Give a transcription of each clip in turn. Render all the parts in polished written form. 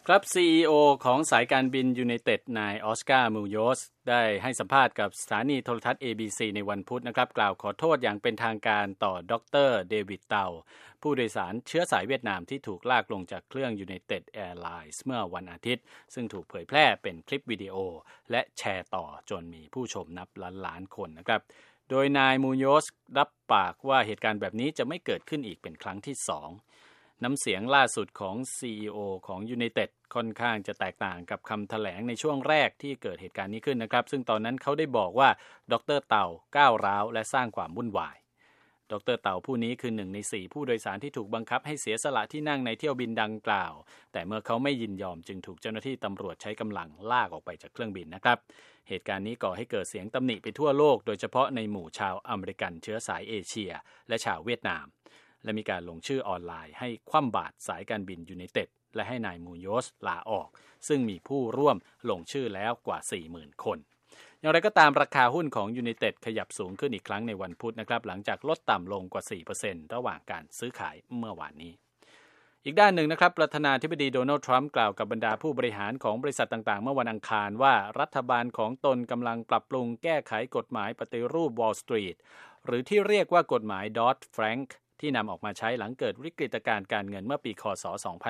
ครับ CEO ของสายการบินยูไนเต็ดนายออสการ์มูโยสได้ให้สัมภาษณ์กับสถานีโทรทัศน์ ABC ในวันพุธนะครับกล่าวขอโทษอย่างเป็นทางการต่อดร.เดวิดเตาผู้โดยสารเชื้อสายเวียดนามที่ถูกลากลงจากเครื่องยูไนเต็ดแอร์ไลน์เมื่อวันอาทิตย์ซึ่งถูกเผยแพร่เป็นคลิปวิดีโอและแชร์ต่อจนมีผู้ชมนับล้านคนนะครับโดยนายมูโยสรับปากว่าเหตุการณ์แบบนี้จะไม่เกิดขึ้นอีกเป็นครั้งที่2น้ำเสียงล่าสุดของ CEO ของ United ค่อนข้างจะแตกต่างกับคำแถลงในช่วงแรกที่เกิดเหตุการณ์นี้ขึ้นนะครับซึ่งตอนนั้นเขาได้บอกว่าดร.เต่าก้าวร้าวและสร้างความวุ่นวายดร.เต่าผู้นี้คือ1ใน4ผู้โดยสารที่ถูกบังคับให้เสียสละที่นั่งในเที่ยวบินดังกล่าวแต่เมื่อเขาไม่ยินยอมจึงถูกเจ้าหน้าที่ตำรวจใช้กำลังลากออกไปจากเครื่องบินนะครับเหตุการณ์นี้ก่อให้เกิดเสียงตำหนิไปทั่วโลกโดยเฉพาะในหมู่ชาวอเมริกันเชื้อสายเอเชียและชาวเวียดนามและมีการลงชื่อออนไลน์ให้คว่ำบาตรสายการบินยูไนเต็ดและให้นายมูโยสลาออกซึ่งมีผู้ร่วมลงชื่อแล้วกว่า 40,000 คนอย่างไรก็ตามราคาหุ้นของยูไนเต็ดขยับสูงขึ้นอีกครั้งในวันพุธนะครับหลังจากลดต่ำลงกว่า 4% ระหว่างการซื้อขายเมื่อวานนี้อีกด้านหนึ่งนะครับประธานาธิบดีโดนัลด์ทรัมป์กล่าวกับบรรดาผู้บริหารของบริษัทต่างๆเมื่อวันอังคารว่ารัฐบาลของตนกำลังปรับปรุงแก้ไขกฎหมายปฏิรูป Wall Street หรือที่เรียกว่ากฎหมาย Dodd-Frankที่นำออกมาใช้หลังเกิดวิกฤตการณ์การเงินเมื่อปีค.ศ.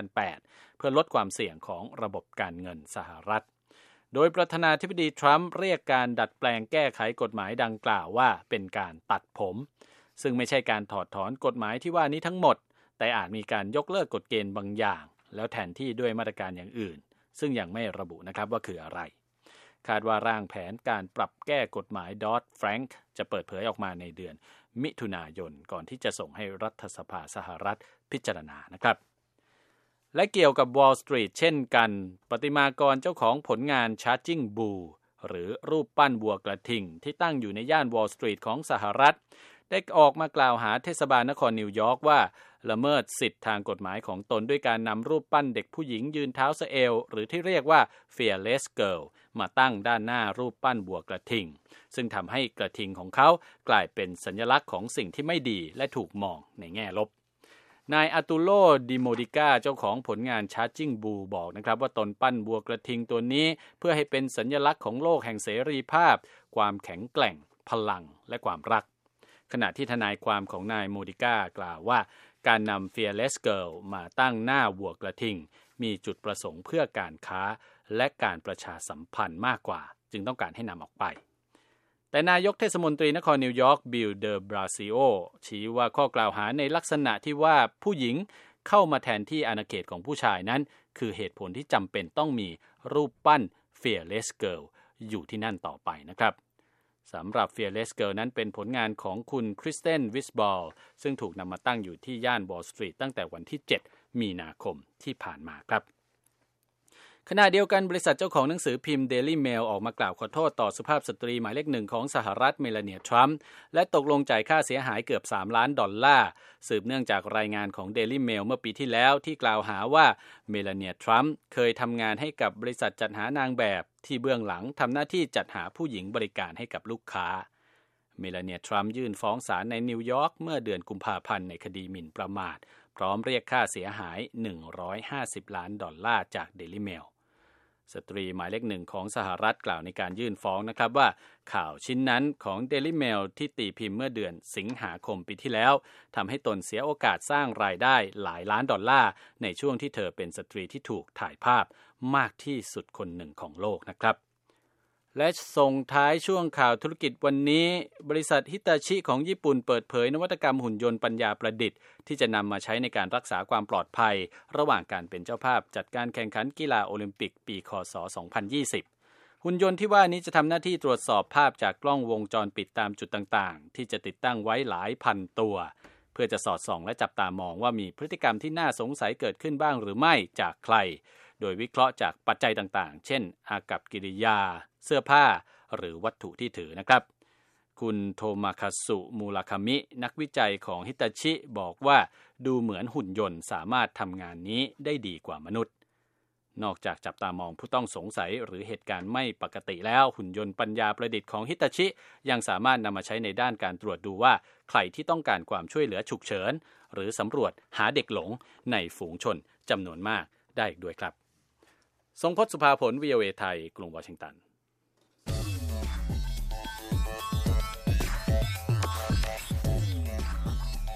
2008 เพื่อลดความเสี่ยงของระบบการเงินสหรัฐโดยประธานาธิบดีทรัมป์เรียกการดัดแปลงแก้ไขกฎหมายดังกล่าวว่าเป็นการตัดผมซึ่งไม่ใช่การถอดถอนกฎหมายที่ว่านี้ทั้งหมดแต่อาจมีการยกเลิกกฎเกณฑ์บางอย่างแล้วแทนที่ด้วยมาตรการอย่างอื่นซึ่งยังไม่ระบุนะครับว่าคืออะไรคาดว่าร่างแผนการปรับแก้กฎหมาย Dodd-Frank จะเปิดเผยออกมาในเดือนมิถุนายนก่อนที่จะส่งให้รัฐสภาสหรัฐพิจารณานะครับและเกี่ยวกับ Wall Street เช่นกันประติมากรเจ้าของผลงาน Charging Bull หรือรูปปั้นวัวกระทิงที่ตั้งอยู่ในย่าน Wall Street ของสหรัฐได้ออกมากล่าวหาเทศบาลนครนิวยอร์กว่าละเมิดสิทธิทางกฎหมายของตนด้วยการนำรูปปั้นเด็กผู้หญิงยืนเท้าสะเอวหรือที่เรียกว่า Fearless Girl มาตั้งด้านหน้ารูปปั้นวัวกระทิงซึ่งทำให้กระทิงของเขากลายเป็นสัญลักษณ์ของสิ่งที่ไม่ดีและถูกมองในแง่ลบนายอาตูโล ดิโมดิก้าเจ้าของผลงาน Charging Bull บอกนะครับว่าตนปั้นวัวกระทิงตัวนี้เพื่อให้เป็นสัญลักษณ์ของโลกแห่งเสรีภาพความแข็งแกร่งพลังและความรักขณะที่ทนายความของนายโมดิก้ากล่าวว่าการนำ Fearless Girl มาตั้งหน้าวัวกระทิงมีจุดประสงค์เพื่อการค้าและการประชาสัมพันธ์มากกว่าจึงต้องการให้นำออกไปแต่นายกเทศมนตรีนครนิวยอร์กบิลเดอ บราซิโอชี้ว่าข้อกล่าวหาในลักษณะที่ว่าผู้หญิงเข้ามาแทนที่อาณาเขตของผู้ชายนั้นคือเหตุผลที่จำเป็นต้องมีรูปปั้น Fearless Girl อยู่ที่นั่นต่อไปนะครับสำหรับ Fearless Girl นั้นเป็นผลงานของคุณคริสเตน วิสบอลซึ่งถูกนำมาตั้งอยู่ที่ย่าน Wall Street ตั้งแต่วันที่ 7 มีนาคมที่ผ่านมาครับขณะเดียวกันบริษัทเจ้าของหนังสือพิมพ์ Daily Mail ออกมากล่าวขอโทษต่อสุภาพสตรีหมายเลขหนึ่งของสหรัฐเมลานีทรัมป์และตกลงจ่ายค่าเสียหายเกือบ$3 ล้านสืบเนื่องจากรายงานของ Daily Mail เมื่อปีที่แล้วที่กล่าวหาว่าเมลานีทรัมป์เคยทำงานให้กับบริษัทจัดหานางแบบที่เบื้องหลังทำหน้าที่จัดหาผู้หญิงบริการให้กับลูกค้าเมลานีทรัมป์ยื่นฟ้องศาลในนิวยอร์กเมื่อเดือนกุมภาพันธ์ในคดีหมิ่นประมาทพร้อมเรียกค่าเสียหาย$150 ล้านจาก Daily Mailสตรีหมายเลขหนึ่งของสหรัฐกล่าวในการยื่นฟ้องนะครับว่าข่าวชิ้นนั้นของ Daily Mail ที่ตีพิมพ์เมื่อเดือนสิงหาคมปีที่แล้วทำให้ตนเสียโอกาสสร้างรายได้หลายล้านดอลลาร์ในช่วงที่เธอเป็นสตรีที่ถูกถ่ายภาพมากที่สุดคนหนึ่งของโลกนะครับและส่งท้ายช่วงข่าวธุรกิจวันนี้บริษัทฮิตาชิของญี่ปุ่นเปิดเผยนวัตกรรมหุ่นยนต์ปัญญาประดิษฐ์ที่จะนำมาใช้ในการรักษาความปลอดภัยระหว่างการเป็นเจ้าภาพจัดการแข่งขันกีฬาโอลิมปิกปีค.ศ. 2020หุ่นยนต์ที่ว่านี้จะทำหน้าที่ตรวจสอบภาพจากกล้องวงจรปิดตามจุดต่างๆที่จะติดตั้งไว้หลายพันตัวเพื่อจะสอดส่องและจับตามองว่ามีพฤติกรรมที่น่าสงสัยเกิดขึ้นบ้างหรือไม่จากใครโดยวิเคราะห์จากปัจจัยต่างๆเช่นอากัปกิริยาเสื้อผ้าหรือวัตถุที่ถือนะครับคุณโทมาคาสุมูราคามินักวิจัยของฮิตาชิบอกว่าดูเหมือนหุ่นยนต์สามารถทำงานนี้ได้ดีกว่ามนุษย์นอกจากจับตามองผู้ต้องสงสัยหรือเหตุการณ์ไม่ปกติแล้วหุ่นยนต์ปัญญาประดิษฐ์ของฮิตาชิยังสามารถนำมาใช้ในด้านการตรวจดูว่าใครที่ต้องการความช่วยเหลือฉุกเฉินหรือสำรวจหาเด็กหลงในฝูงชนจำนวนมากได้อีกด้วยครับทรงพจน์สุภาผล VOA ไทยกรุงวอชิงตัน